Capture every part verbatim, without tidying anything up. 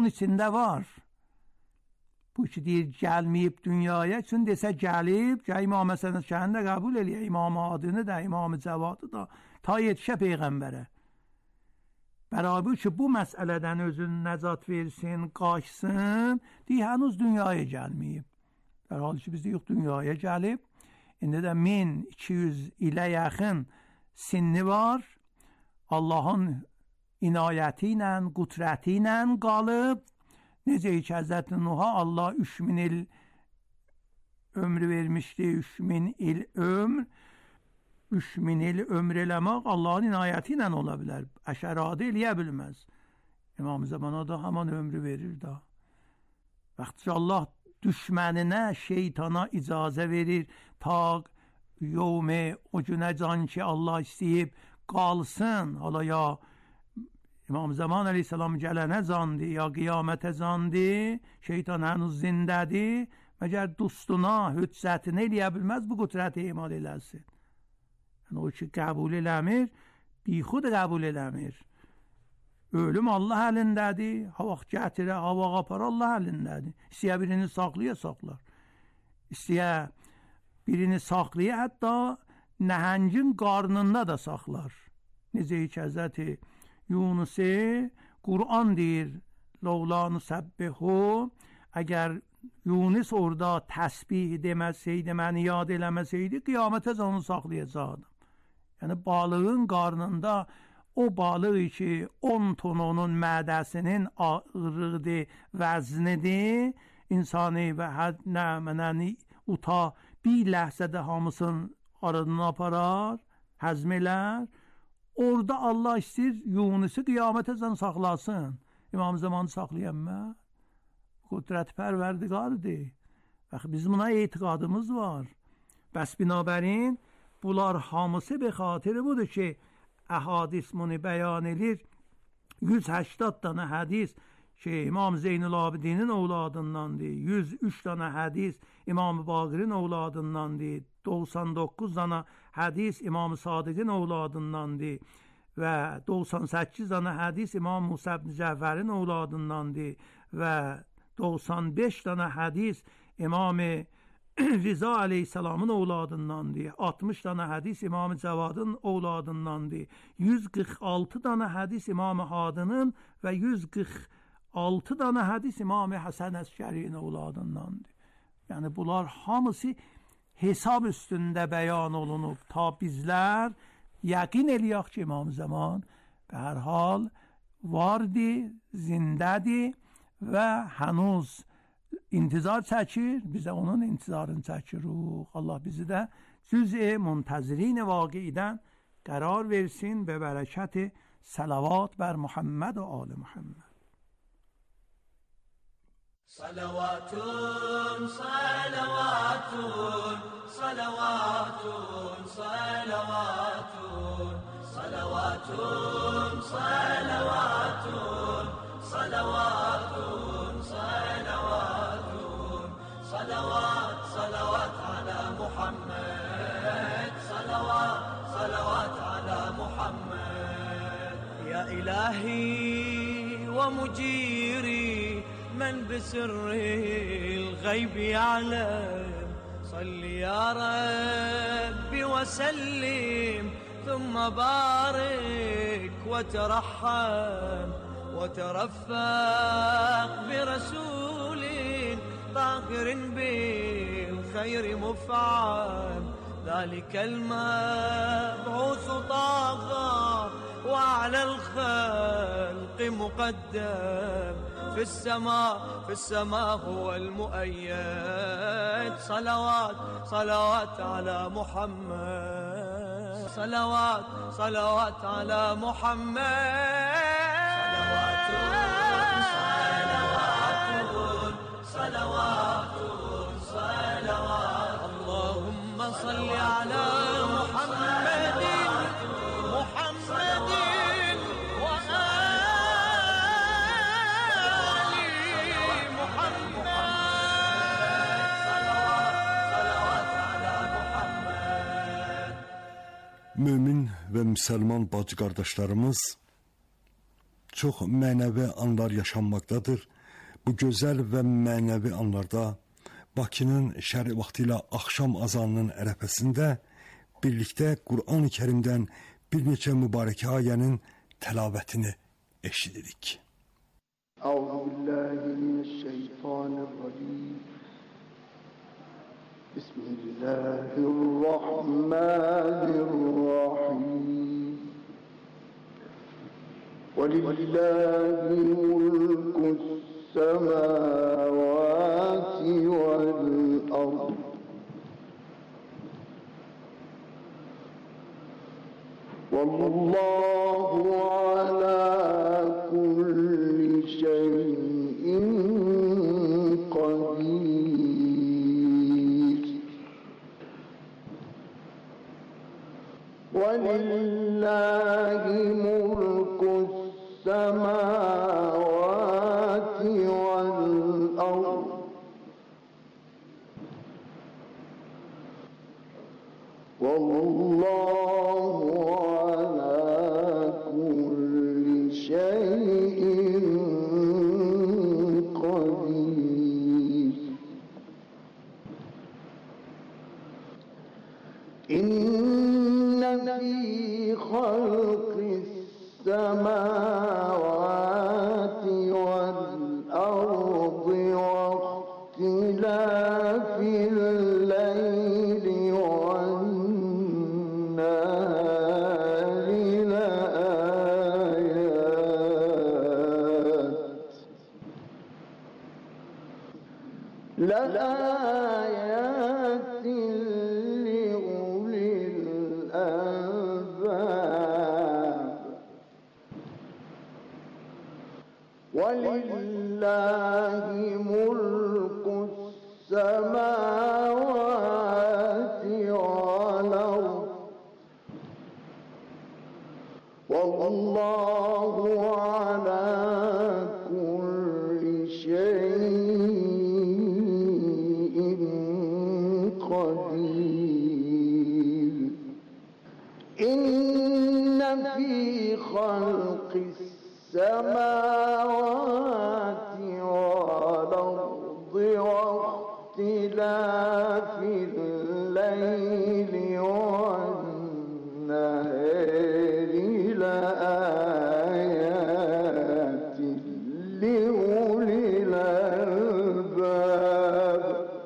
onun içində var. Bu ki deyir gəlməyib dünyaya, çün desə gəlib, ki İmam Həsən Şəhəni də qəbul eləyə, İmam Adını da, İmam Cəvadı da, ta yetişə Peyğəmbərə. Bərabər ki bu məsələdən özünü nəcat versin, qaçsın, deyir hənuz dünyaya gəlməyib. Hər hal ki biz deyirik dünyaya gəlib, indi də min iki yüz ilə yaxın sinni var, Allahın inayəti ilə, qüdrəti ilə qalıb. Necə ki Həzrəti Nuh'a Allah üç min il ömrü vermişdi, üç min il ömr, üç min il ömr eləmək Allahın inayəti ilə ola bilər. Əşəradə eləyə bilməz. İmam Zamana da haman ömrü verir da. Vaxtı Allah düşməninə, şeytana icazə verir, ta yevmə, o günə can ki Allah istəyib qalsın. Hala ya İmam Zaman Aleyhisselam gələnə zandı, ya qiyamətə zandı, şeytan hənuz zindədir, məgər dostuna, hüccətini eləyə bilməz, bu qüdrəti imal eləsin. Yəni o ki qəbul eləmir, bixud qəbul eləmir. Ölüm Allah əlindədir, havaq gətirə, havaq apar Allah əlindədir. İstəyə birini saxlaya, saxlar. İstəyə birini saxlaya, hətta nəhəngin qarnında da saxlar. Necə ki Həzrəti Yunus'e Kur'an deyir Lovlanı səbbihu, əgər Yunus orada təsbih deməseydi, məni yad eləməseydi, qiyamətə onu saxlayacaqdım. Yəni balığın qarnında o balıq ki on ton onun mədəsinin ağırlığı, vəznidir, insani və həd nəmənəni uta bir ləhzədə hamısının aradını aparar, həzm elər. Orada Allah istəyir Yunus'u qiyamətə zən saxlasın. İmam Zamanı saxlayanmə. Qudrət pərverdigardır. Bizim buna etiqadımız var. Bəs binabərin bunlar hamısı be xatiri budur ki əhadis bunu bəyan edir. yüz həştad dana hədis ki İmam Zeynul Abidinin ovladındandır. yüz üç dana hədis İmam Baqirin ovladındandır. doxsan doqquz dana hədis İmam Sadiqin ovladındandır və doxsan səkkiz dana hədis İmam Musa ibn Cəfərin ovladındandır və doxsan beş dana hədis İmam Riza Aleyhisselamın ovladındandır. altmış dana hədis İmam Cəvadın ovladındandır. yüz qırx altı dana hədis İmam Hadının və yüz qırx altı dana hədis İmam Həsən Əskəriyin ovladındandır. Yəni bunlar hamısı hesab üstündə bəyan olunub. Ta bizlər yəqin eləyək ki İmam Zaman be hər hal vardır, zindədir və hənuz intizar çəkir. Bizə onun intizarını çəkirik. Allah bizi də cüz-i muntazirin vaqiidən qərar versin və bərəkəti salavat bər Muhammed və ali Muhammed. Salavatun, salavatun, salavatun, salavatun, salavatun, salavatun, salavatun, salavatun, salavat, salavat ala Muhammed, salavat, salavat ala Muhammed. Ya ilahi wa mujiri من بسر الغيب يعلم صل يا ربي وسلم ثم بارك وترحم وترفق برسول طاهر بالخير مفعم ذلك المبعوث طه وعلى الخلق مقدم في السماء في السماء هو المؤيد صلوات صلوات على محمد صلوات صلوات على محمد صلوات صلوات صلوات اللهم صل على محمد محمد Mümin və müsəlman bacı qardaşlarımız, çox mənəvi anlar yaşanmaqdadır. Bu gözəl və mənəvi anlarda Bakının şərq vaxtı ilə axşam azanının ərəfəsində birlikdə Qur'an-ı Kərimdən bir neçə mübarək ayənin təlavətini eşidirik. Euzubillahimineşşeytanirracim. Bismillahirrahmanirrahim. Velillahi mulkus semavati vel ard. Vallahu ala kulli şeyin kadir. Velillahi mulkus semavati vel ard. Vallahu ala kulli şeyin kadir. İnne fî halqis semâvâti vel ardı ve ihtilâfil leyli ven nâri leâyât leâyâtin liulil albâb. Velillahi mulkus semâvâti vel ard. Vallahu ala kulli şeyin kadir. İnne fî halqis semâvâti vel ardı ve ihtilâfil leyli ven nâri leâyâtin liulil albâb.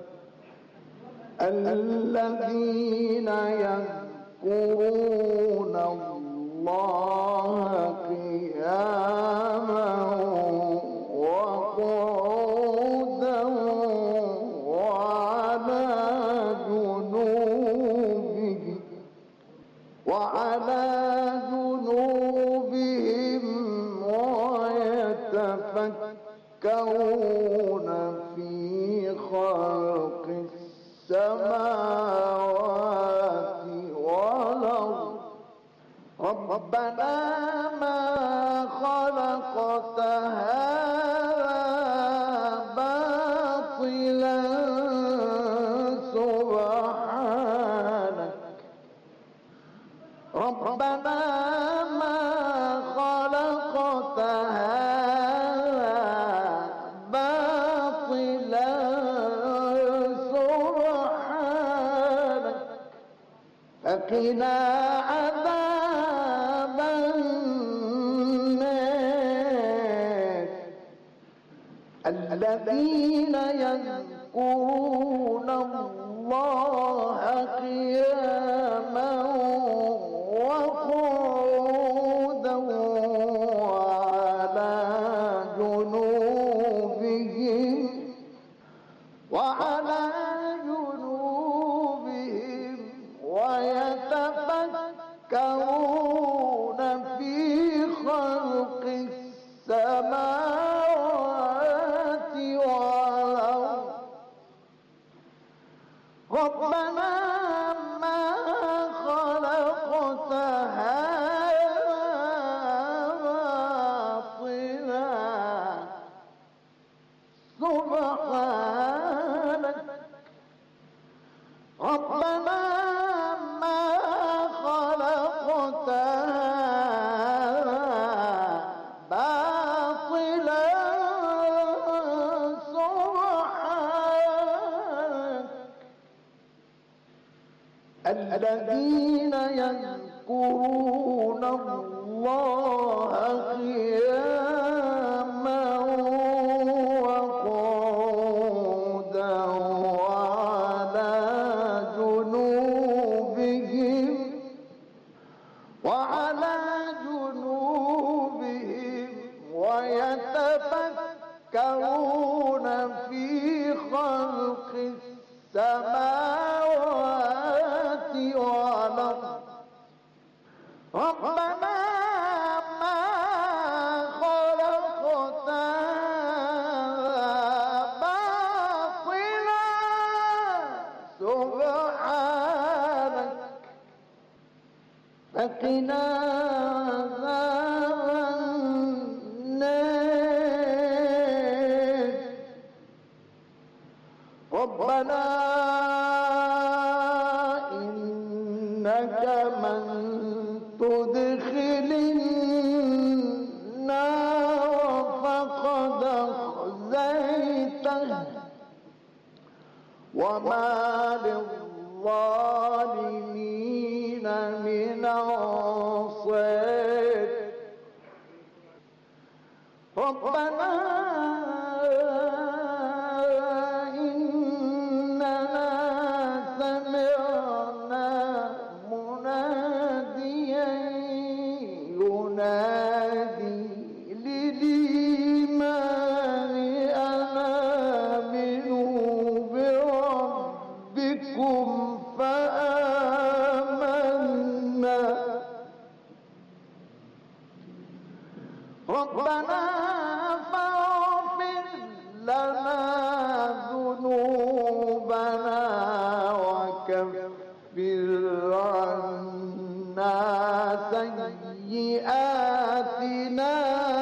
Ellezîne yezkurûne Allâhe kıyâmen ve qu'ûden ve alâ cunûbihim ve alâ cunûbihim ve yetefekkerûne fî halqis semâvâti vel ard. ربنا ما خلقت هذا باطلا سبحانك. ربنا ما خلقت هذا باطلا سبحانك فقنا عذاب النار. الذين يذكرون الله قياما وقعودا وعلى جنوبهم وعلى جنوبهم ويتفكرون في خلق السماوات والأرض. ربنا ما خلقت هذا باطلا سبحانك. ربنا ما خلقت هذا باطلا الذين يذكرون الله قياما وقعودا وعلى جنوبهم وعلى جنوبهم ويتفكرون في خلق السماوات والأرض ربنا ما خلقت باطلا سبحانك فقنا عذاب النار ربنا إنك من تدخل النار فقد أخزيته وما للظالمين من أنصار ربنا إننا سمعنا مناديا ينادي للإيمان أن آمنوا بربكم فآمنا ربنا فاغفر لنا ذنوبنا وكفر عنا سيئاتنا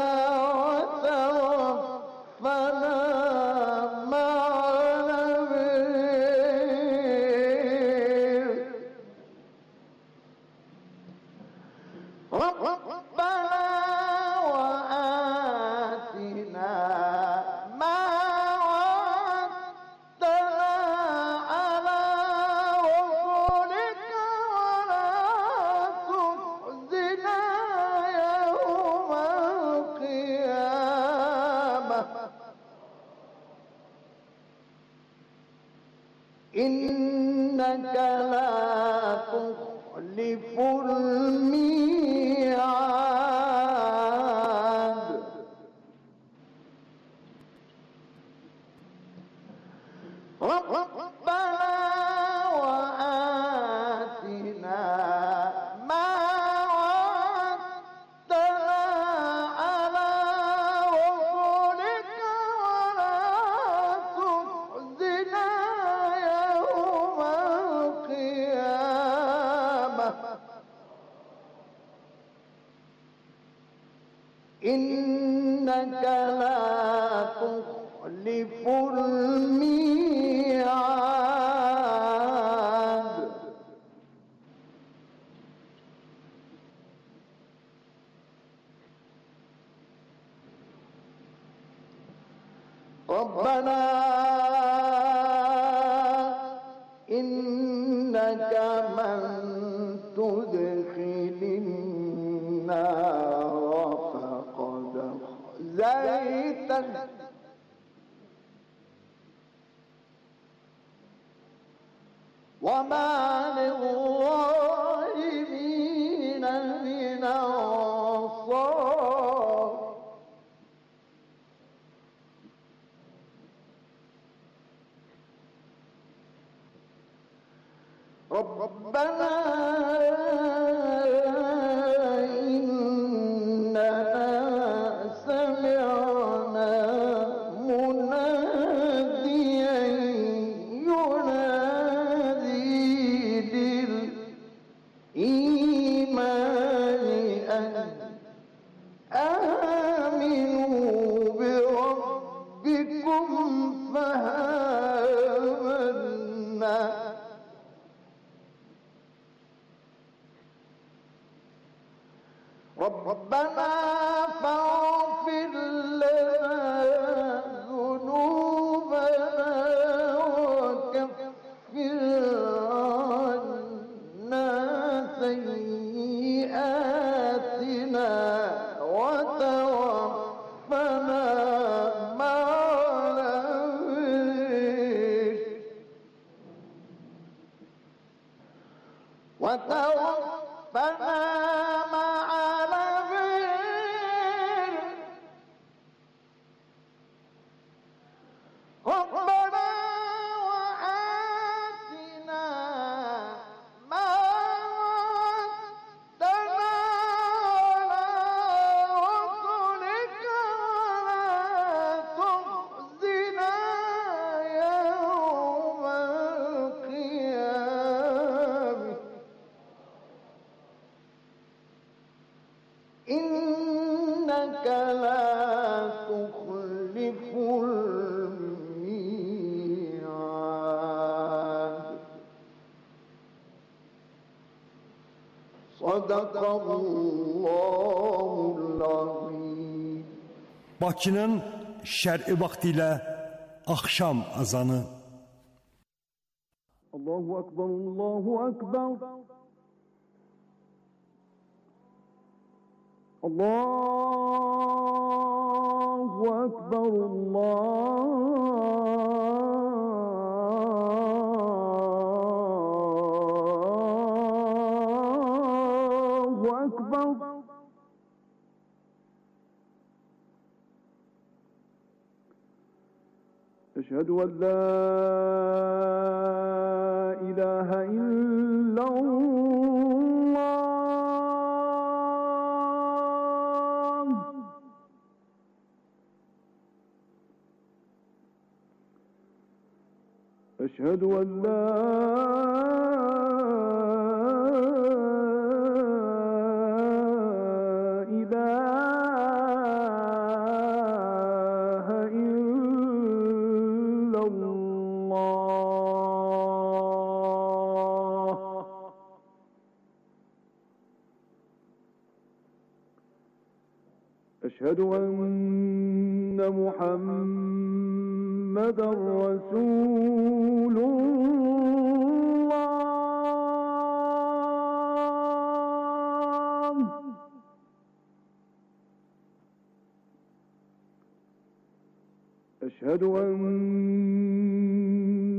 وتوفنا مع الأبرار ربنا وآتنا ما وعدتنا على رسلك ولا تخزنا يوم القيامة إنك لا تخلف الميعاد ربنا وآتنا ما وعدتنا على رسلك ولا تخزنا يوم القيامة إنك لا تخلف الميعاد ربنا إنك من تدخل النار فقد أخزيته وما للظالمين من أنصار ربنا إننا سمعنا مناديا ينادي للإيمان أن آمنوا بربكم فآمنا ربنا فاغفر لنا ذنوبنا وكفر عنا وتوفنا مع الأبرار ربنا وآتنا ما وعدتنا على رسلك ولا تخزنا يوم القيامة إنك لا تخلف الميعاد صدق الله العظيم. Bakının şər'i vaxtilə axşam azanı. Allahu Ekber, Allahu Ekber. Allahu Ekber, Allahu Ekber. أشهد أن لا إله إلا الله. أشهد أن لا إله إلا الله. أشهد أن محمدًا رسول الله. أشهد أن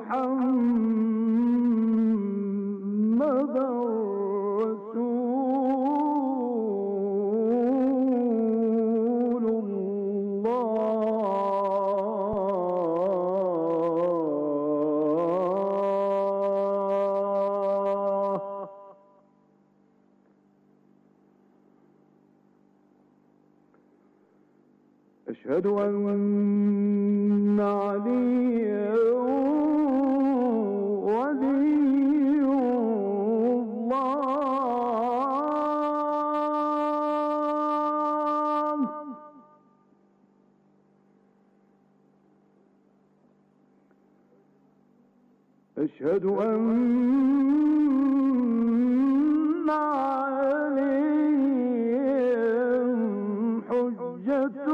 محمدًا رسول الله. أشهد أن عليا ولي الله. أشهد أن عليهم حجة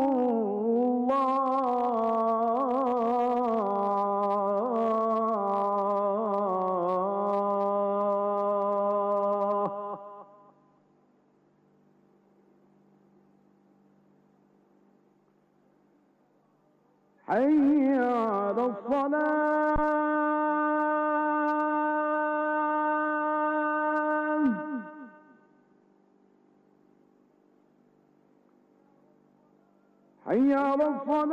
الله. حي على الصلاة. حي على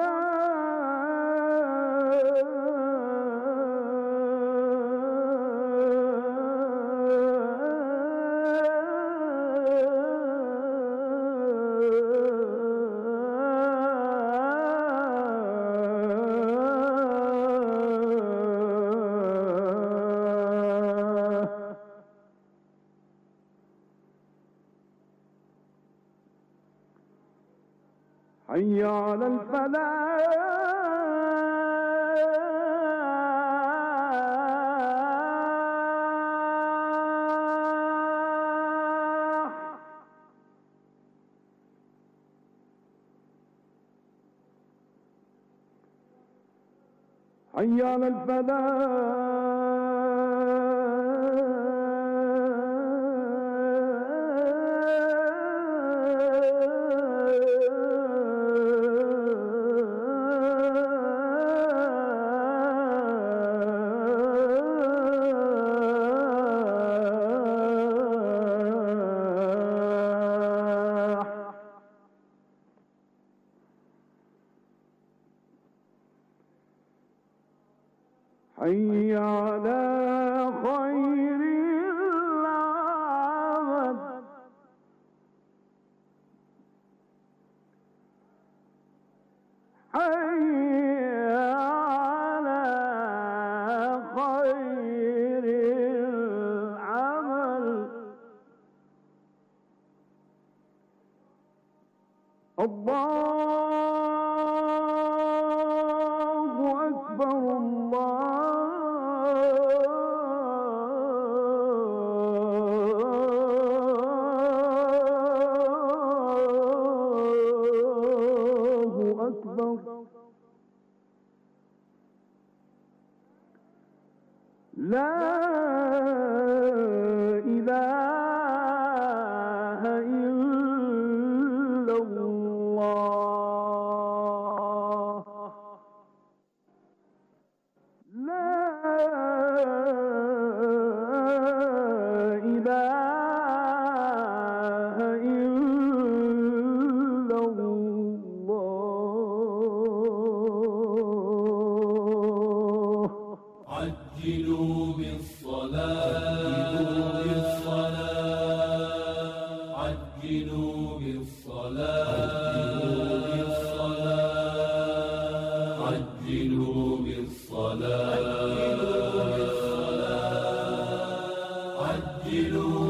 الصلاة. حي على الفلاح. حي على الفلاح. حي على خير العمل حي على خير العمل الله أكبر الله أكبر لا إله إلا الله لا إله إلا الله عجلوا بالصلاة عجلوا بالصلاة عجلوا بالصلاة عجلوا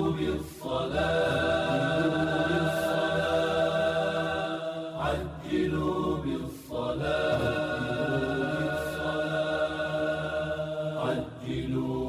بالصلاة عجلوا بالصلاة عجلوا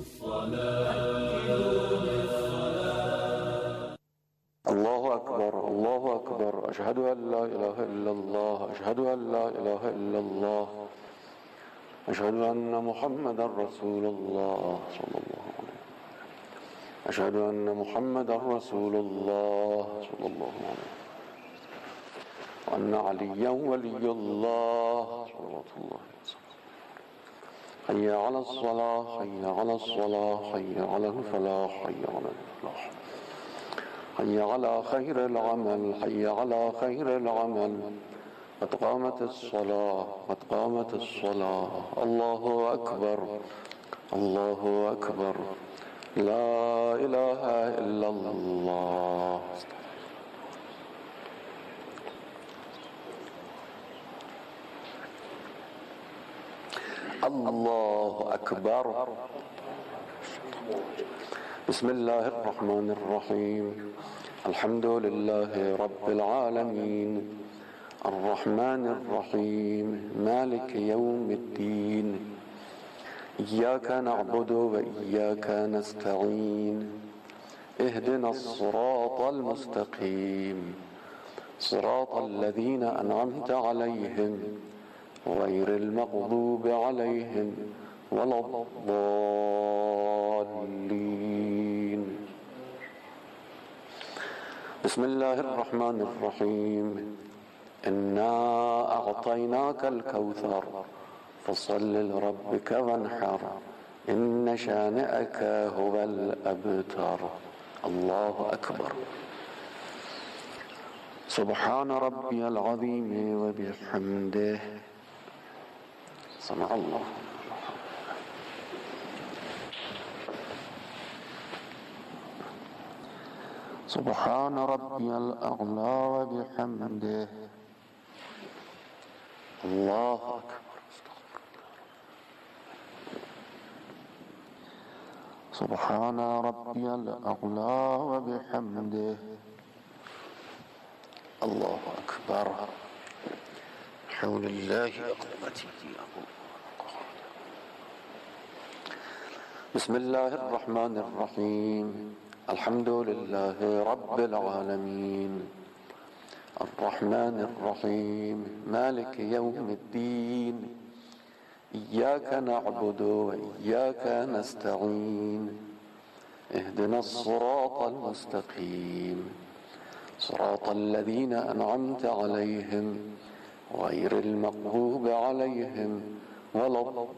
بالصلاة. الله أكبر الله أكبر أشهد أن لا إله إلا الله أشهد أن لا إله إلا الله أشهد أن محمدا رسول الله صلى الله عليه وسلم أشهد أن محمدا رسول الله صلى الله عليه وسلم وأن عليا ولي الله صلى الله عليه وسلم حي على الصلاة حي على الصلاة حي على الفلاح حي على الفلاح حي على خير العمل حي على خير العمل قد قامت الصلاة قد قامت الصلاة الله أكبر الله أكبر لا إله إلا الله. الله أكبر. بسم الله الرحمن الرحيم الحمد لله رب العالمين الرحمن الرحيم مالك يوم الدين إياك نعبد وإياك نستعين اهدنا الصراط المستقيم صراط الذين أنعمت عليهم غير المغضوب عليهم ولا الضالين. بسم الله الرحمن الرحيم إنا أعطيناك الكوثر فصل لربك وانحر إن شانئك هو الأبتر. الله أكبر. سبحان ربي العظيم وبحمده سمع الله. سبحان ربي الأعلى وبحمده الله أكبر. سبحان ربي الأعلى وبحمده الله أكبر. حول الله أقوتي. بسم الله الرحمن الرحيم الحمد لله رب العالمين الرحمن الرحيم مالك يوم الدين إياك نعبد وإياك نستعين اهدنا الصراط المستقيم صراط الذين أنعمت عليهم غير المغضوب عليهم ولا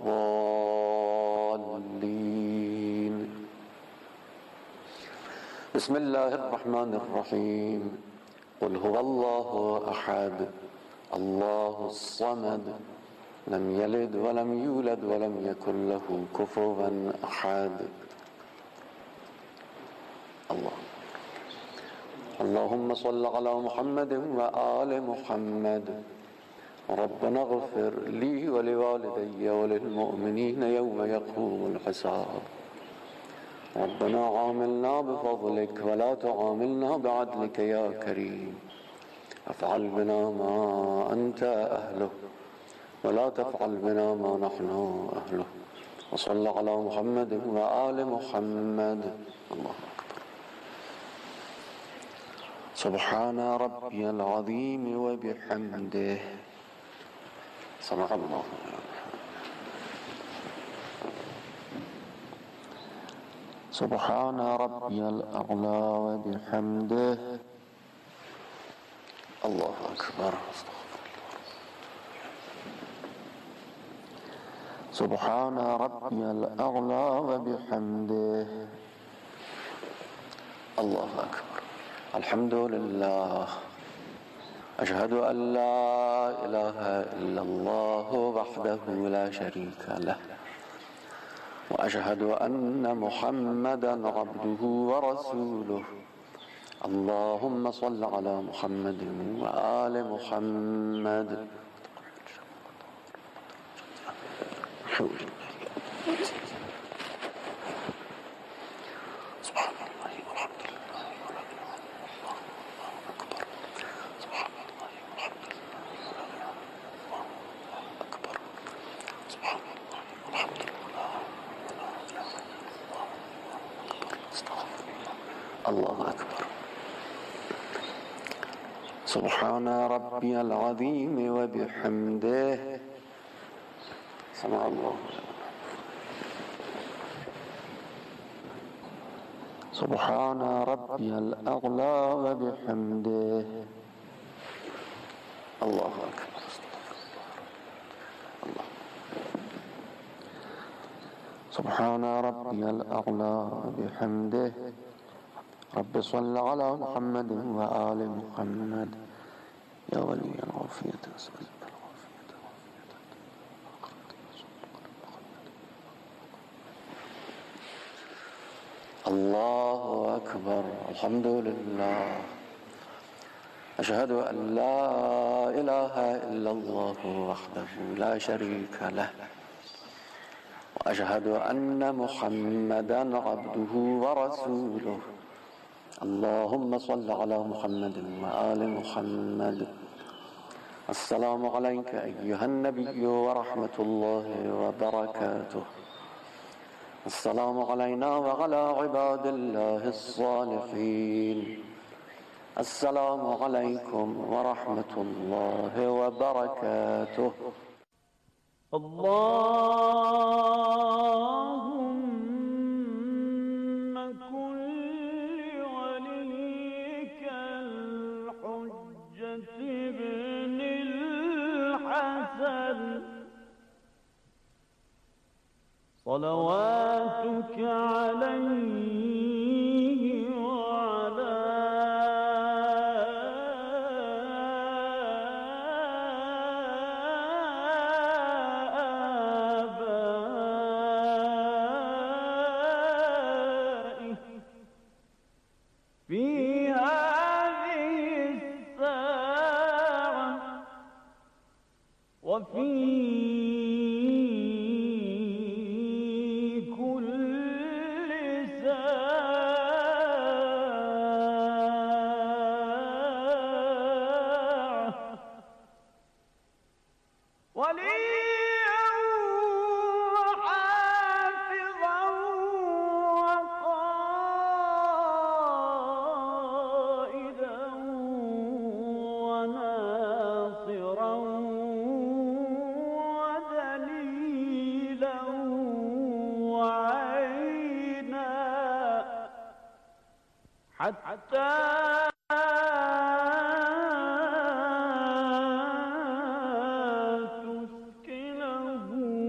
الضالين. بسم الله الرحمن الرحيم قل هو الله أحد الله الصمد لم يلد ولم يولد ولم يكن له كفوا أحد. الله. اللهم صل على محمد وآل محمد. ربنا اغفر لي ولوالدي وللمؤمنين يوم يقوم الحساب. ربنا عاملنا بفضلك ولا تعاملنا بعدلك يا كريم. افعل بنا ما أنت أهله ولا تفعل بنا ما نحن أهله. وصل على محمد وآل محمد. الله أكبر. سبحان ربي العظيم وبحمده. سمع الله. سبحان ربي الأعلى وبحمده. الله أكبر. سبحان ربي الأعلى وبحمده. الله أكبر. الحمد لله. أشهد أن لا إله إلا الله وحده لا شريك له، وأشهد أن محمدا عبده ورسوله. اللهم صل على محمد وآل محمد. سبحان الله والحمد لله ولا إله إلا الله أكبر. سبحان الله والحمد لله ولا إله إلا الله أكبر. سبحان الله والحمد لله ولا إله إلا الله أكبر. استغفر الله. الله أكبر. سبحان ربي العظيم وبحمده. سمع الله. سبحان ربي الأعلى وبحمده. الله أكبر. الله. سبحان ربي الأعلى وبحمده. رب صل على محمد وآل محمد. يا ولي العافية أسألك الله أكبر. الحمد لله. أشهد أن لا إله إلا الله وحده لا شريك له، وأشهد أن محمدا عبده ورسوله. اللهم صل على محمد وآل محمد. السلام عليك أيها النبي ورحمة الله وبركاته. السلام علينا وعلى عباد الله الصالحين. السلام عليكم ورحمة الله وبركاته. اللهم كن لوليك الحجة ابن الحسن صلواتك عليه وعلى آبائه في هذه الساعة وفي حتى تسكنه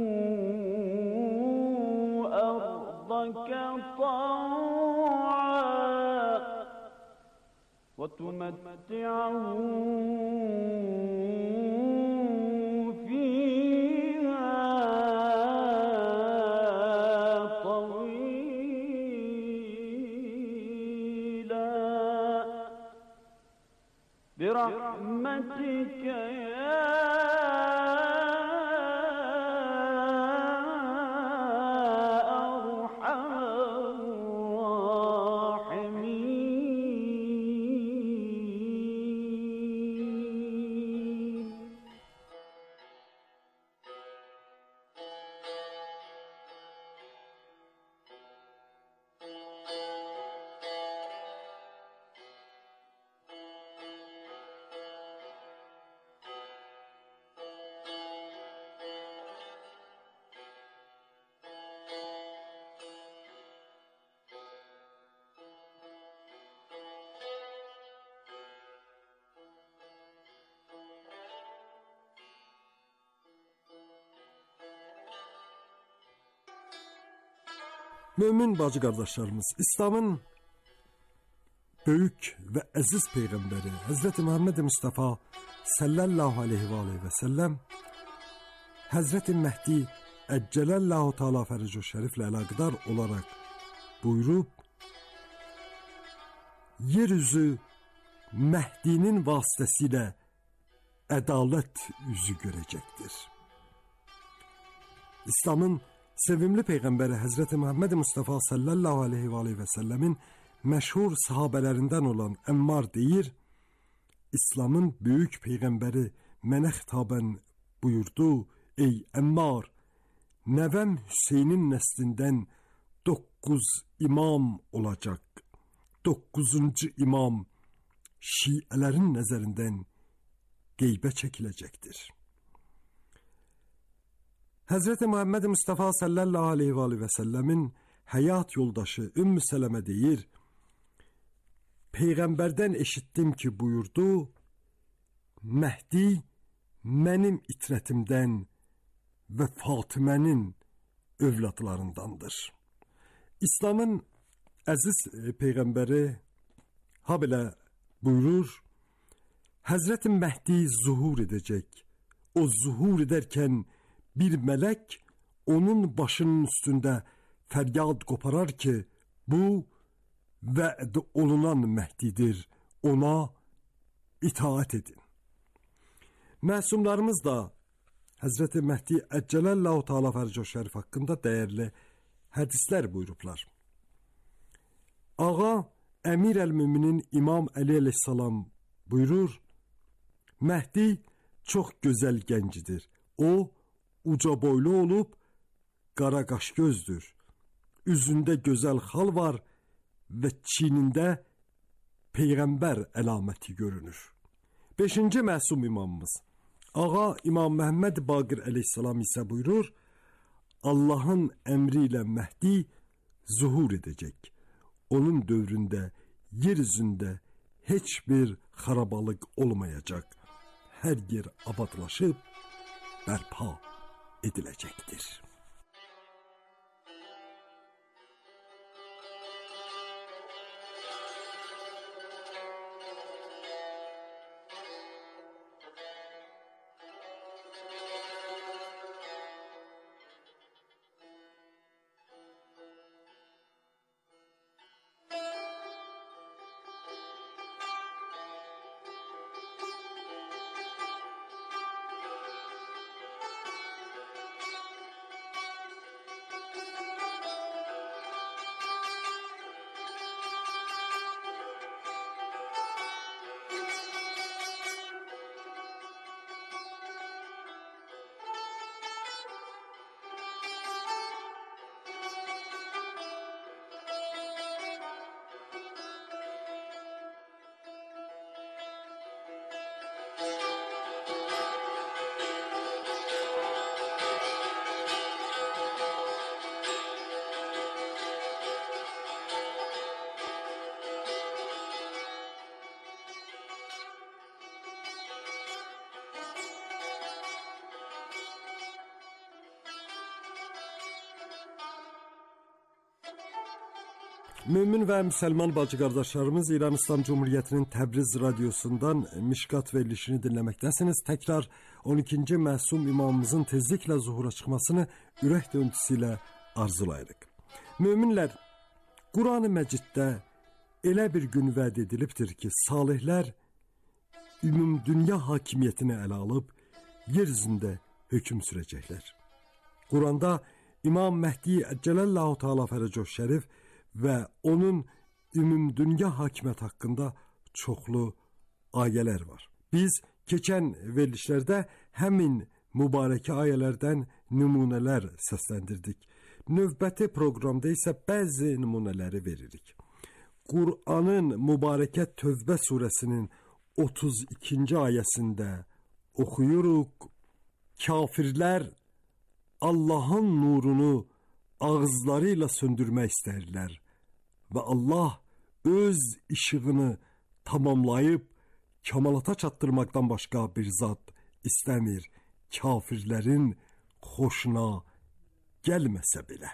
أرضك طوعا وتمتعه فيها برحمتك يا Mömin bacı qardaşlarımız, İslamın böyük və əziz peyğəmbəri Həzrəti Muhammed Mustafa sallallahu aleyhi və aleyhi və səlləm Həzrəti Məhdi Əccələllahu Teala Fərəcu Şəriflə əlaqədar olaraq buyurub, yeryüzü Məhdinin vasitəsilə ədalət yüzü görəcəkdir. İslamın sevimli peyğəmbəri Həzrəti Muhammed Mustafa sallallahu aleyhi və aleyhi və səlləmin məşhur sahabələrindən olan Əmmar deyir, İslamın böyük peyğəmbəri mənə xitabən buyurdu, ey Əmmar, nəvəm Hüseynin nəslindən doqquz imam olacaq. Doqquzuncu imam şiələrin nəzərindən qeybə çəkiləcəkdir. Həzrəti Muhammed Mustafa sallallahu aleyhi və aleyhi və səlləmin həyat yoldaşı Ümmü Sələmə deyir, Peyğəmbərdən eşitdim ki, buyurdu, Məhdi mənim itrətimdən və Fatimənin övladlarındandır. İslamın əziz Peyğəmbəri ha belə buyurur, Həzrəti Məhdi zuhur edəcək. O zuhur edərkən bir mələk onun başının üstündə fəryad qoparar ki, bu vəd olunan Məhdidir, ona itaat edin. Məsumlarımız da Həzrəti Məhdi Əccələllahu Teala Fərəcu Şərif haqqında dəyərli hədislər buyurublar. Ağa Əmir əl-Müminin İmam Əli əleyhissalam buyurur, Məhdi çox gözəl gəncidir. O, uca boylu olub, qara qaş gözdür. Üzündə gözəl xal var və çiynində Peyğəmbər əlaməti görünür. Beşinci məsum imamımız, Ağa İmam Məhəmməd Baqir əleyhissalam isə buyurur, Allahın əmri ilə Məhdi zuhur edəcək. Onun dövründə yer üzündə heç bir xarabalıq olmayacaq. Hər yer abadlaşıb bərpa ediləcəkdir. Mümin və müsəlman bacı qardaşlarımız, İran İslam Cumhuriyyətinin Təbriz radiosundan Mişqat verilişini dinləməkdəsiniz. Təkrar on ikinci məsum imamımızın tezliklə zuhura çıxmasını ürək döntüsü ilə arzulayırıq. Müminlər, Quran-ı Məciddə elə bir gün vəd edilibdir ki, salihlər ümum dünya hakimiyyətini ələ alıb yer üzündə hökm sürəcəklər. Quranda İmam Məhdi Əcələllahu Teala Fərəcoş Şərif və onun ümum dünya hakimiyyəti haqqında çoxlu ayələr var. Biz keçən verilişlərdə həmin mübarəkə ayələrdən nümunələr səsləndirdik. Növbəti proqramda isə bəzi nümunələri veririk. Qur'anın mübarəkə Tövbə surəsinin otuz ikinci ayəsində oxuyuruq. Kafirlər Allahın nurunu ağızları ilə söndürmək istərlər və Allah öz işığını tamamlayıb kəmalata çatdırmaqdan başqa bir zat istəmir, kafirlərin xoşuna gəlməsə belə.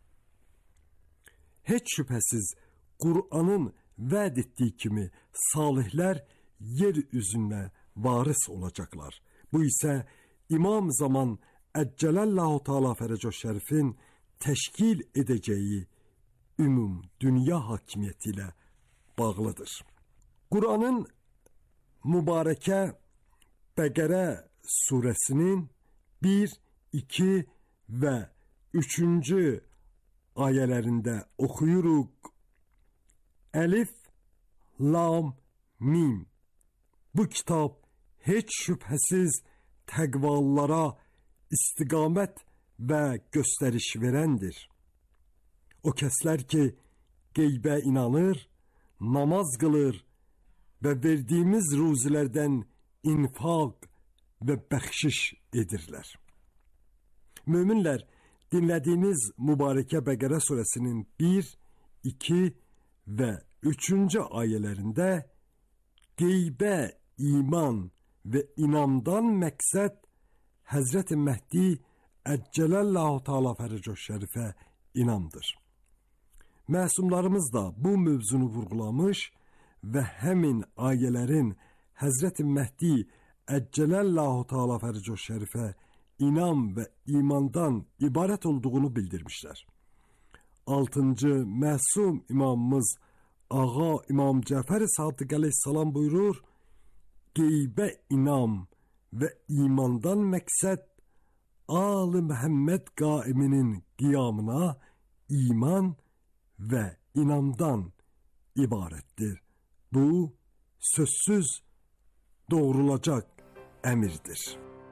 Heç şübhəsiz Qur'anın vəd etdiyi kimi salihlər yer üzünə varis olacaqlar. Bu isə İmam Zaman Əcələllahu Teala Fərəcoş Şərifin təşkil edəcəyi ümum dünya hakimiyyəti ilə bağlıdır. Qur'anın mübarəkə Bəqərə surəsinin bir, iki və üçüncü ayələrində oxuyuruq. Əlif, Lam, Mim. Bu kitab heç şübhəsiz təqvalılara istiqamət və göstəriş verəndir. O kəslər ki, qeybə inanır, namaz qılır və verdiyimiz ruzilərdən infaq və bəxşiş edirlər. Möminlər, dinlədiyiniz mübarəkə Bəqərə surəsinin bir, iki və üçüncü ayələrində qeybə iman və inamdan məqsəd Həzrəti Məhdi Əcələllahu Teala Fərəcoş Şərifə inamdır. Məsumlarımız da bu mövzunu vurğulamış və həmin ayələrin Həzrəti Məhdi Əcələllahu Teala Fərəcoş Şərifə inam və imandan ibarət olduğunu bildirmişlər. Altıncı məsum imamımız Ağa İmam Cəfər Sadiq əleyhissalam buyurur, qeybə inam və imandan məqsəd Ali Məhəmməd qaiminin qiyamına iman və inamdan ibarətdir. Bu, sözsüz doğrulacaq əmirdir.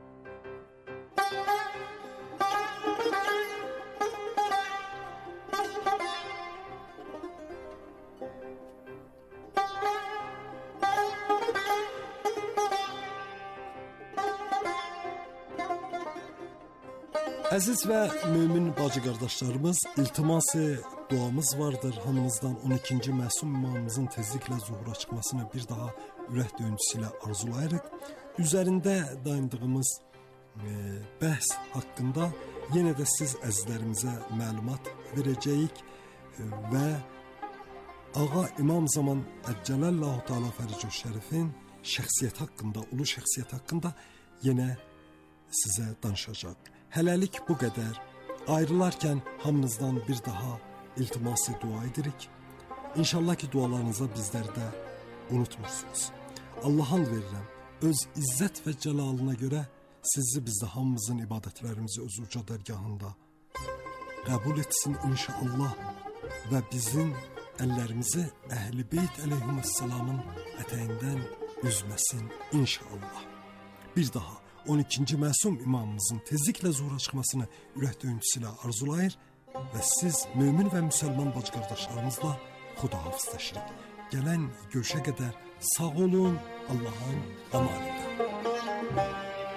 Əziz və mömin bacı qardaşlarımız, iltiması duamız vardır. Hamınızdan on ikinci məsum imamımızın tezliklə zuhura çıxmasını bir daha ürək döyüntüsü ilə arzulayırıq. Üzərində dayandığımız e, bəhs haqqında yenə də siz əzizlərimizə məlumat verəcəyik e, və Ağa İmam Zaman Əcələllahu Teala Fərəcoş Şərifin şəxsiyyət haqqında, ulu şəxsiyyət haqqında yenə sizə danışacaq. Hələlik bu qədər. Ayrılarkən hamınızdan bir daha iltiması dua edirik. İnşallah ki dualarınıza bizləri də unutmursunuz. Allah'ın verirəm, öz izzət və cəlalına görə sizi bizdə hamımızın ibadətlərimizi öz uca dərgahında qəbul etsin inşallah və bizim əllərimizi Əhl-i Beyt əleyhissalamın ətəyindən üzməsin inşallah. Bir daha on ikinci məsum imamımızın tezliklə zuhura çıxmasını ürək döyüntüsü ilə arzulayır və siz mömin və müsəlman bacı qardaşlarımızla xudahafizləşirik. Gələn görüşə qədər sağ olun, Allah'ın amanında.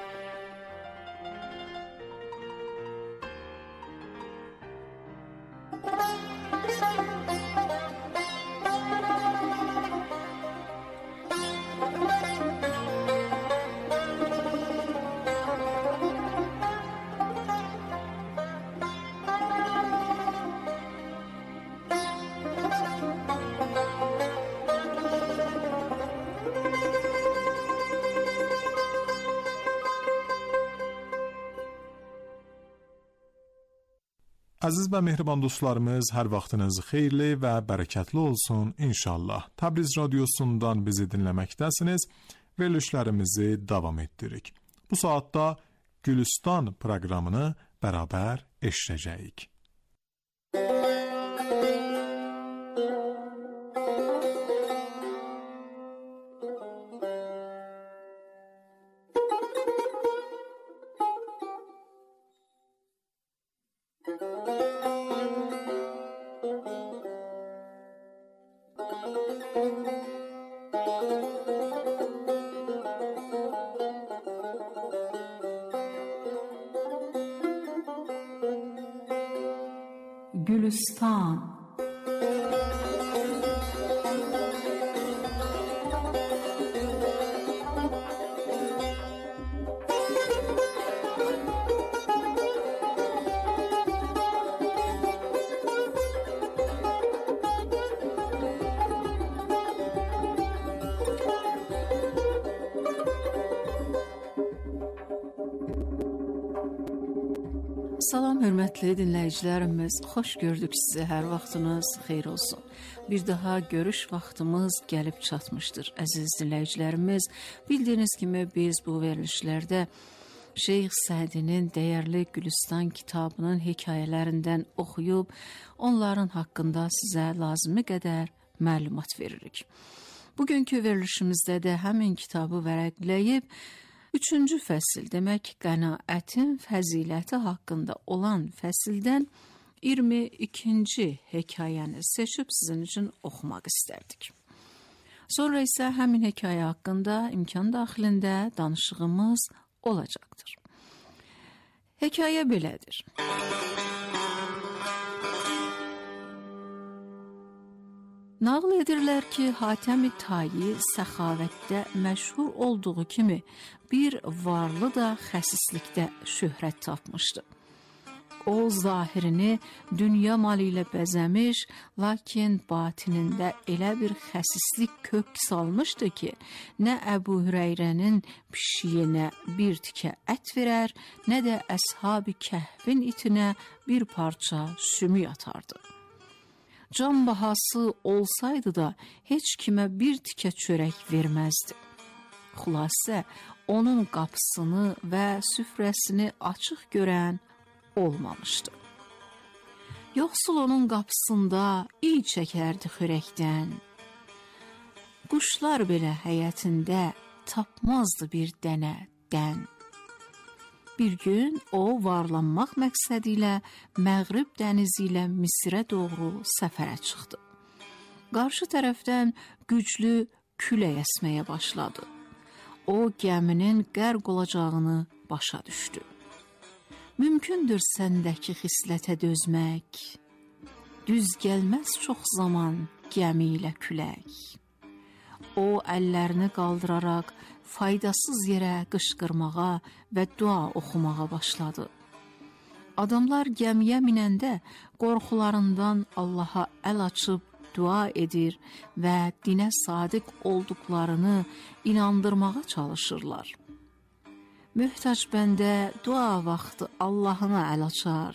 Əziz və mehriban dostlarımız, hər vaxtınız xeyirli və bərəkətli olsun inşallah. Təbriz radiosundan bizi dinləməkdəsiniz verilişlərimizi davam etdiririk. Bu saatda Gülüstan proqramını bərabər eşidəcəyik. Gülüstan. Salam hörmətli dinləyicilərimiz, xoş gördük sizi, hər vaxtınız xeyir olsun. Bir daha görüş vaxtımız gəlib çatmışdır. Əziz dinləyicilərimiz, bildiyiniz kimi biz bu verilişlərdə Şeyx Sədinin dəyərli Gülüstan kitabının hekayələrindən oxuyub, onların haqqında sizə lazımi qədər məlumat veririk. Bugünkü verilişimizdə də həmin kitabı vərəqləyib, Üçüncü fəsil, demək qənaətin fəziləti haqqında olan fəsildən iyirmi ikinci hekayəni seçib sizin üçün oxumaq istərdik. Sonra isə həmin hekayə haqqında imkan daxilində danışığımız olacaqdır. Hekayə belədir. Nağıl edirlər ki, Hatəmi Tayi səxavətdə məşhur olduğu kimi bir varlı da xəsislikdə şöhrət tapmışdı. O, zahirini dünya malı ilə bəzəmiş, lakin batinində elə bir xəsislik kök salmışdı ki, nə Əbu Hüreyrənin pişiyinə bir tikə ət verər, nə də Əshab-ı Kəhvin itinə bir parça sümük atardı. Can bahası olsaydı da heç kimə bir tikə çörək verməzdi. Xülasə, onun qapısını və süfrəsini açıq görən olmamışdı. Yoxsul onun qapısında iy çəkərdi xörəkdən. Quşlar belə həyətində tapmazdı bir dənə dən. Bir gün o varlanmaq məqsədi ilə Məğrib dənizi ilə Misrə doğru səfərə çıxdı. Qarşı tərəfdən güclü külək əsməyə başladı. O, gəminin qərq olacağını başa düşdü. Mümkündür səndəki xislətə dözmək, düz gəlməz çox zaman gəmi ilə külək. O, əllərini qaldıraraq faydasız yerə qışqırmağa və dua oxumağa başladı. Adamlar gəmiyə minəndə qorxularından Allaha əl açıb dua edir və dinə sadiq olduqlarını inandırmağa çalışırlar. Möhtac bəndə dua vaxtı Allahına əl açar.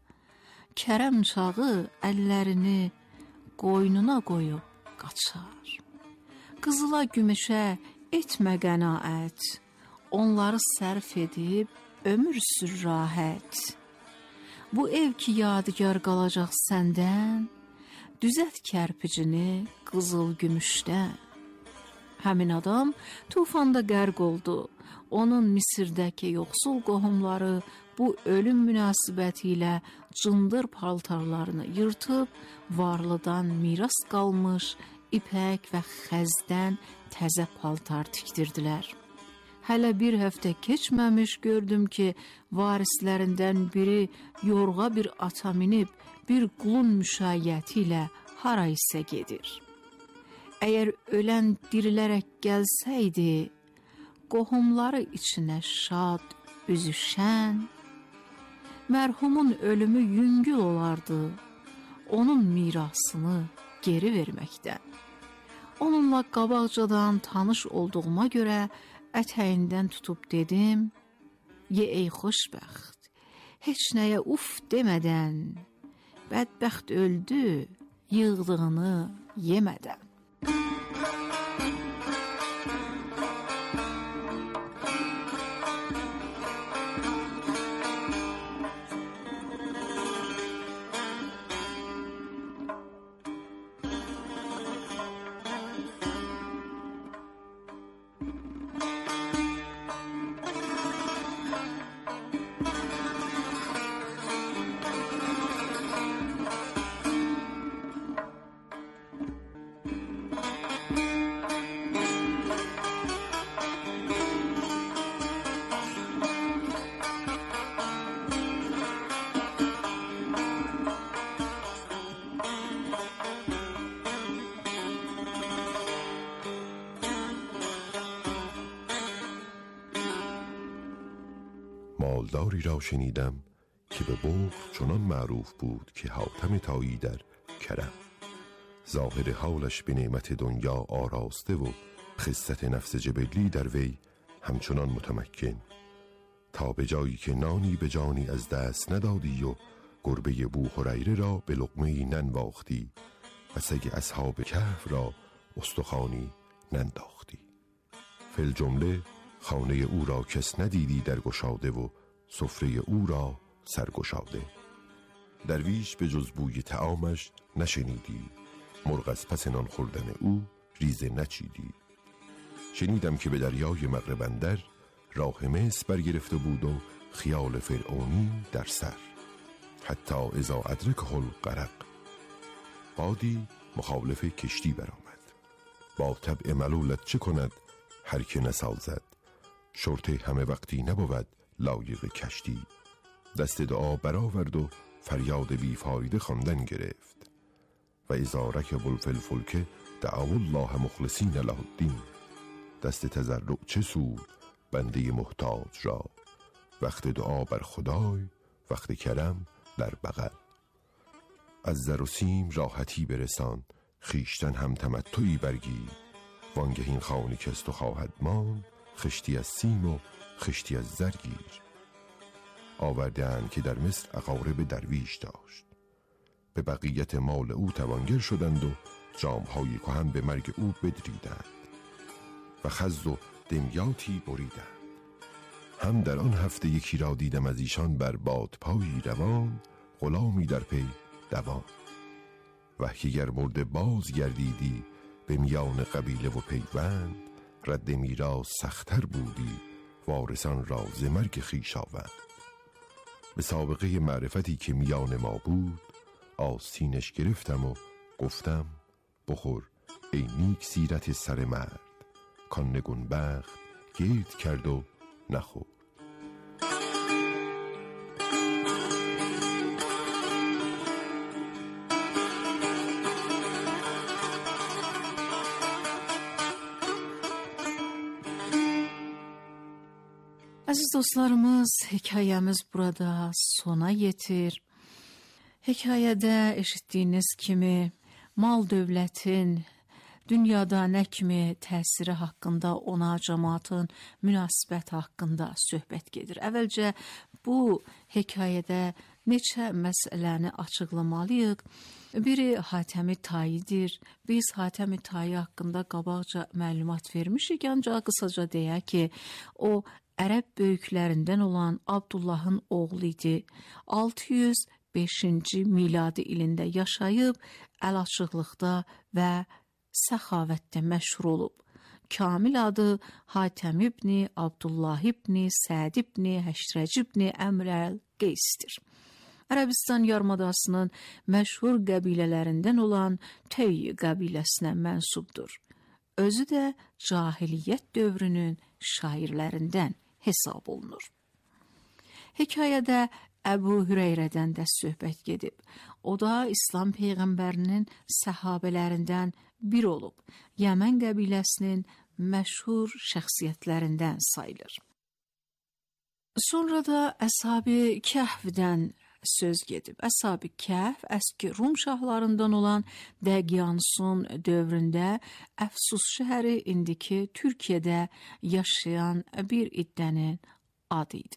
Kərəm çağı əllərini qoynuna qoyub qaçar. Qızıla gümüşə etmə qənaət, onları sərf edib ömür sür rahət. Bu ev ki yadigar qalacaq səndən, düzət kərpicini qızıl gümüşdən. Həmin adam tufanda qərq oldu. Onun Misirdəki yoxsul qohumları bu ölüm münasibəti ilə cındır paltarlarını yırtıb, varlıdan miras qalmış ipək və xəzdən təzə paltar tikdirdilər. Hələ bir həftə keçməmiş gördüm ki, varislərindən biri yorğa bir ata minib, bir qulun müşayiəti ilə hara isə gedir. Əgər ölən dirilərək gəlsəydi, qohumları içinə şad, üzüşən, mərhumun ölümü yüngül olardı, onun mirasını geri verməkdən. Onunla qabaqcadan tanış olduğuma görə ətəyindən tutub dedim, ye ey xoşbəxt, heç nəyə uf demədən, bədbəxt öldü, yığdığını yemədən. گلزاری را شنیدم که به بغض چنان معروف بود که حاتم طایی در کرم. ظاهر حالش به نعمت دنیا آراسته و خست نفس جبلی در وی همچنان متمکن، تا به جایی که نانی به جانی از دست ندادی و گربه بو هریره را به لقمه‌ای ننواختی و سگ اصحاب کهف را استخوانی ننداختی. فی الجمله خانه او را کس ندیدی در گشاده و سفره او را سرگشاده. درویش به جز بوی طعامش نشنیدی، مرغ از پس نان خوردن او ریزه نچیدی. شنیدم که به دریای مغرب اندر راه مصر برگرفته بود و خیال فرعونی در سر، حتی اذا ادرکه الغرق. بادی مخالف کشتی برآمد، با طبع ملولت چه کند هر که نسازد، شرطه همه وقتی نبود لایق کشتی. دست دعا برآورد و فریاد بیفایده خواندن گرفت. و اذا رکبوا فی الفلک دعوا الله مخلصین له الدین. دست تضرع چه سود بنده محتاج را، وقت دعا بر خدای، وقت کرم در بغل. از زر و سیم راحتی برسان، خیشتن هم تمتعی برگیر. وانگه این خانه که از تو خواهد ماند، خشتی از سیم و خشتی از زر گیر. آورده‌اند که در مصر اقارب درویش داشت، به بقیت مال او توانگر شدند و جامهای کهن به مرگ او بدریدند و خز و دمیاتی بریدند. هم در آن هفته یکی را دیدم از ایشان بر بادپایی روان، غلامی در پی دوان. وحی گر مرده باز گردیدی به میان قبیله و پیوند، رد میراث سخت‌تر بودی وارثان را ز مرگ خویش آوند. به سابقه معرفتی که میان ما بود آستینش گرفتم و گفتم بخور ای نیک سیرت سر مرد، کان نگون بخت گرد کرد و نخورد. Əziz dostlarımız, hekayəmiz burada sona yetir. Hekayədə eşitdiyiniz kimi mal dövlətin dünyada nə kimi təsiri haqqında, ona cəmaatın münasibət haqqında söhbət gedir. Əvvəlcə bu hekayədə neçə məsələni açıqlamalıyıq. Biri Hatəmi Tayidir. Biz Hatəmi Tayi haqqında qabaqca məlumat vermişik, ancaq qısaca deyək ki, o Ərəb böyüklərindən olan Abdullahın oğlu idi. altı yüz beşinci miladi ilində yaşayıb, əl-açıqlıqda və səxavətdə məşhur olub. Kamil adı Hatəm ibn Abdullah ibn Səd ibn Həşrəc ibn Əmr əl-Qeysdir. Ərəbistan yarımadasının məşhur qəbilələrindən olan Teyy qəbiləsinə mənsubdur. Özü də cahiliyyət dövrünün şairlərindən hesab olunur. Hekayədə Əbu Hüreyrədən də söhbət gedib. O da İslam Peyğəmbərinin səhabələrindən bir olub. Yəmən qəbiləsinin məşhur şəxsiyyətlərindən sayılır. Sonra da Əshab-ı Kəhvdən söz gedib. Əshab-ı Kəhv əski Rum şahlarından olan Dəqyansun dövründə Əfsus şəhəri indiki Türkiyədə yaşayan bir iddənin adı idi.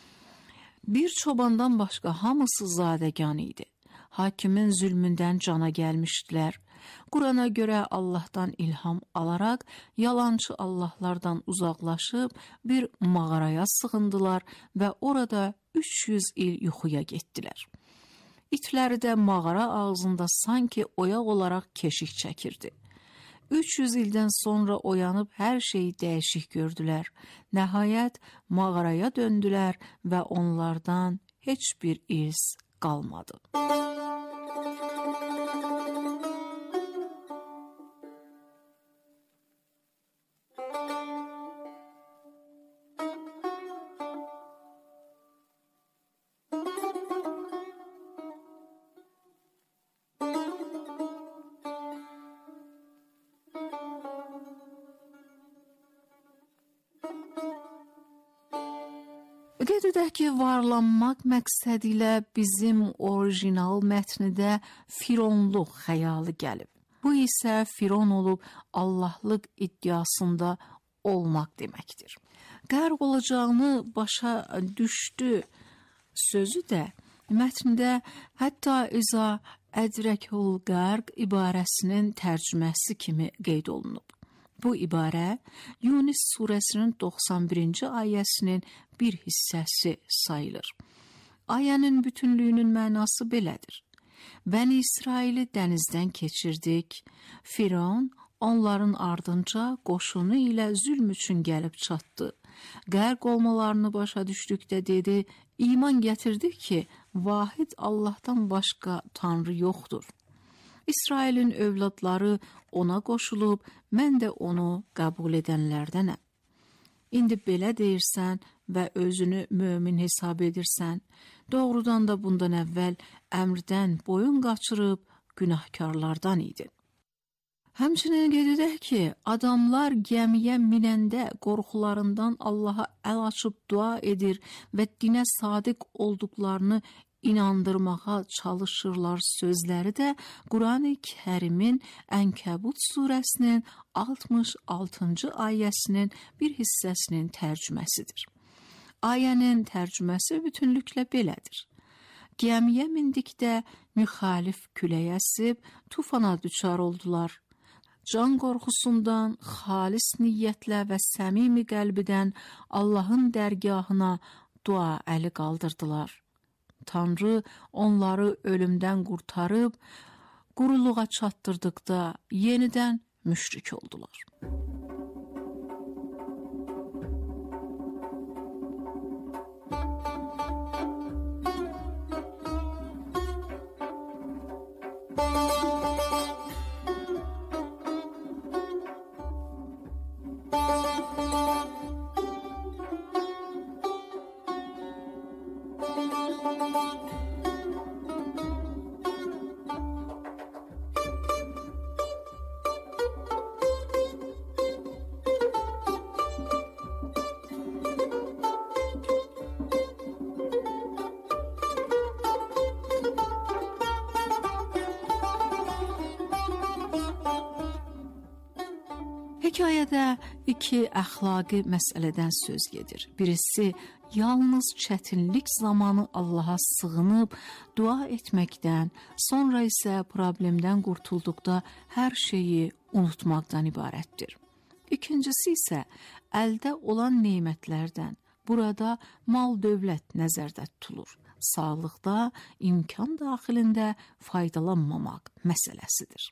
Bir çobandan başqa hamısı zadəgan idi. Hakimin zülmündən cana gəlmişdilər. Qurana görə Allahdan ilham alaraq yalançı Allahlardan uzaqlaşıb bir mağaraya sığındılar və orada üç yüz il yuxuya getdilər. İtləri də mağara ağzında sanki oyaq olaraq keşik çəkirdi. üç yüz ildən sonra oyanıb hər şeyi dəyişik gördülər. Nəhayət mağaraya döndülər və onlardan heç bir iz qalmadı. Qeyd edək ki, varlanmaq məqsədi ilə bizim orijinal mətnidə fironluq xəyalı gəlib. Bu isə firon olub Allahlıq iddiasında olmaq deməkdir. Qərq olacağını başa düşdü sözü də mətndə hətta iza ədrəkul qərq ibarəsinin tərcüməsi kimi qeyd olunub. Bu ibarə Yunus surəsinin doxsan birinci ayəsinin bir hissəsi sayılır. Ayənin bütünlüyünün mənası belədir. Bəni İsraili dənizdən keçirdik. Firon onların ardınca qoşunu ilə zülm üçün gəlib çatdı. Qərq olmalarını başa düşdükdə dedi, iman gətirdik ki, vahid Allahdan başqa Tanrı yoxdur. İsrailin övladları ona qoşulub, mən də onu qəbul edənlərdənəm. İndi belə deyirsən və özünü mömin hesab edirsən, doğrudan da bundan əvvəl əmrdən boyun qaçırıb günahkarlardan idin. Həmçinin qeyd edək ki, adamlar gəmiyə minəndə qorxularından Allaha əl açıb dua edir və dinə sadiq olduqlarını inandırmağa çalışırlar sözləri də Qurani Kərimin Ənkəbut surəsinin altmış altıncı ayəsinin bir hissəsinin tərcüməsidir. Ayənin tərcüməsi bütünlüklə belədir. Gəmiyə mindikdə müxalif külək əsib, tufana düçar oldular. Can qorxusundan, xalis niyyətlə və səmimi qəlbidən Allahın dərgahına dua əli qaldırdılar. Tanrı onları ölümdən qurtarıb, quruluğa çatdırdıqda yenidən müşrik oldular. Hekayədə iki əxlaqi məsələdən söz gedir. Birisi, yalnız çətinlik zamanı Allaha sığınıb dua etməkdən, sonra isə problemdən qurtulduqda hər şeyi unutmaqdan ibarətdir. İkincisi isə, əldə olan nemətlərdən, burada mal-dövlət nəzərdə tutulur. Sağlıqda, imkan daxilində faydalanmamaq məsələsidir.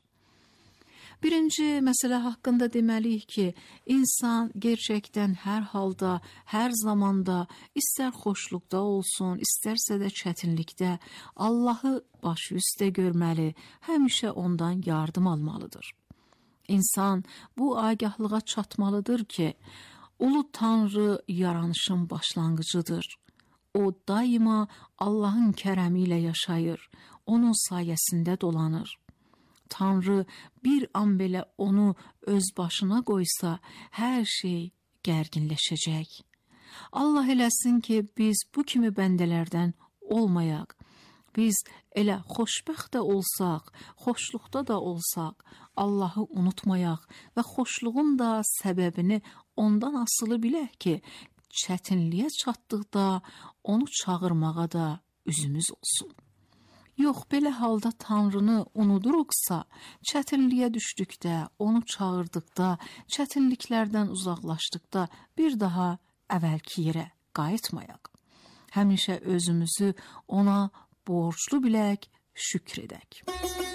Birinci məsələ haqqında deməliyik ki, insan gerçəkdən hər halda, hər zamanda, istər xoşluqda olsun, istərsə də çətinlikdə Allahı başı üstə görməli, həmişə ondan yardım almalıdır. İnsan bu agahlığa çatmalıdır ki, Ulu Tanrı yaranışın başlanğıcıdır. O daima Allahın kərəmi ilə yaşayır, onun sayəsində dolanır. Tanrı bir an belə onu öz başına qoysa, hər şey gərginləşəcək. Allah eləsin ki, biz bu kimi bəndələrdən olmayaq. Biz elə xoşbəxt də olsaq, xoşluqda da olsaq, Allahı unutmayaq və xoşluğun da səbəbini ondan asılı bilək ki, çətinliyə çatdıqda onu çağırmağa da üzümüz olsun. Yox, belə halda Tanrını unuduruqsa, çətinliyə düşdükdə, onu çağırdıqda, çətinliklərdən uzaqlaşdıqda bir daha əvvəlki yerə qayıtmayaq. Həmişə özümüzü ona borclu bilək, şükr edək.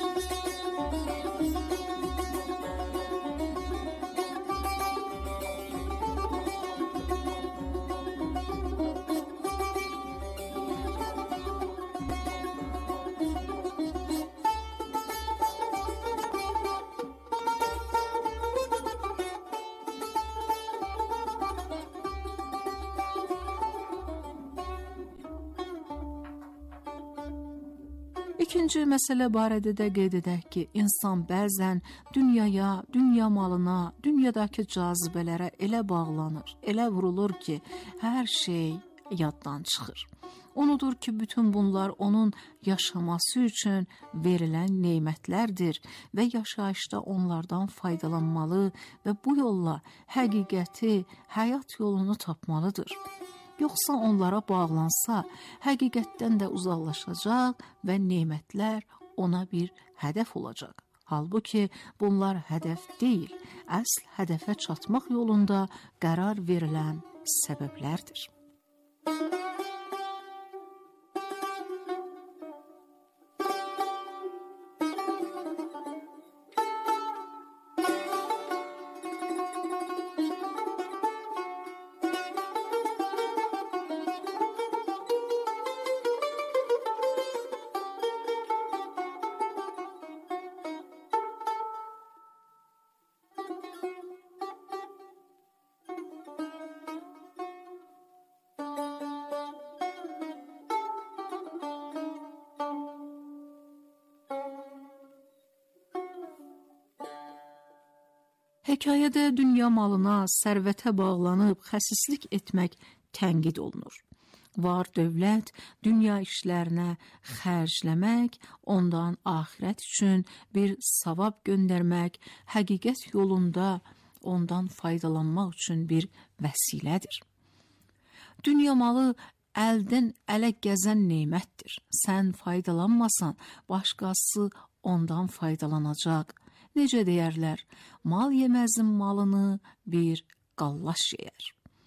İkinci məsələ barədə də qeyd edək ki, insan bəzən dünyaya, dünya malına, dünyadakı cazibələrə elə bağlanır, elə vurulur ki, hər şey yaddan çıxır. Unudur ki, bütün bunlar onun yaşaması üçün verilən nemətlərdir və yaşayışda onlardan faydalanmalı və bu yolla həqiqəti, həyat yolunu tapmalıdır. Yoxsa onlara bağlansa, həqiqətdən də uzaqlaşacaq və nemətlər ona bir hədəf olacaq. Halbuki bunlar hədəf deyil, əsl hədəfə çatmaq yolunda qərar verilən səbəblərdir. Hekayədə dünya malına, sərvətə bağlanıb xəsislik etmək tənqid olunur. Var dövlət, dünya işlərinə xərcləmək, ondan axirət üçün bir savab göndərmək, həqiqət yolunda ondan faydalanmaq üçün bir vəsilədir. Dünya malı əldən ələ gəzən nemətdir. Sən faydalanmasan, başqası ondan faydalanacaq. Necə deyərlər, mal yeməzin malını bir qallaş yeyər.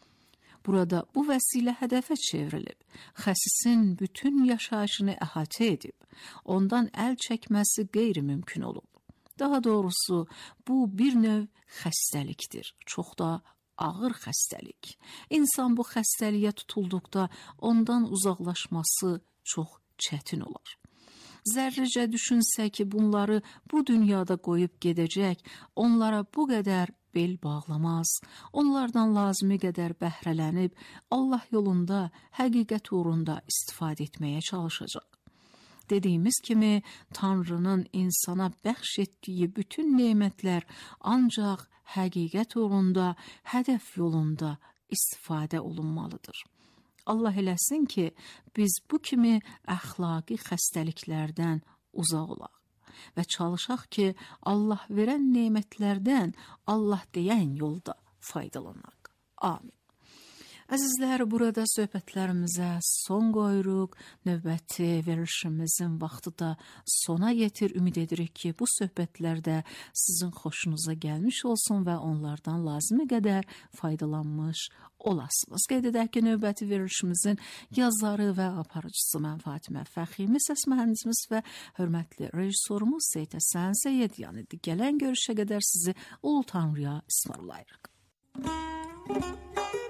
Burada bu vəsilə hədəfə çevrilib, xəsisin bütün yaşayışını əhatə edib, ondan əl çəkməsi qeyri-mümkün olub. Daha doğrusu, bu bir növ xəstəlikdir, çox da ağır xəstəlik. İnsan bu xəstəliyə tutulduqda ondan uzaqlaşması çox çətin olar. Zərrəcə düşünsə ki, bunları bu dünyada qoyub gedəcək, onlara bu qədər bel bağlamaz, onlardan lazımi qədər bəhrələnib, Allah yolunda, həqiqət uğrunda istifadə etməyə çalışacaq. Dediyimiz kimi, Tanrının insana bəxş etdiyi bütün nemətlər ancaq həqiqət uğrunda, hədəf yolunda istifadə olunmalıdır. Allah eləsin ki, biz bu kimi əxlaqi xəstəliklərdən uzaq olaq və çalışaq ki, Allah verən nemətlərdən Allah deyən yolda faydalanaq. Amin. Əzizlər, burada söhbətlərimizə son qoyuruq. Növbəti verilişimizin vaxtı da sona yetir. Ümid edirik ki, bu söhbətlərdə sizin xoşunuza gəlmiş olsun və onlardan lazımi qədər faydalanmış olasınız. Qeyd edək ki, növbəti verilişimizin yazarı və aparıcısı mən Fatimə Fəximi, səs mühəndisimiz və hörmətli rejissorumuz Seyid Həsən Seyyedyan idi. Gələn görüşə qədər sizi Ulu Tanrıya ismarlayırıq.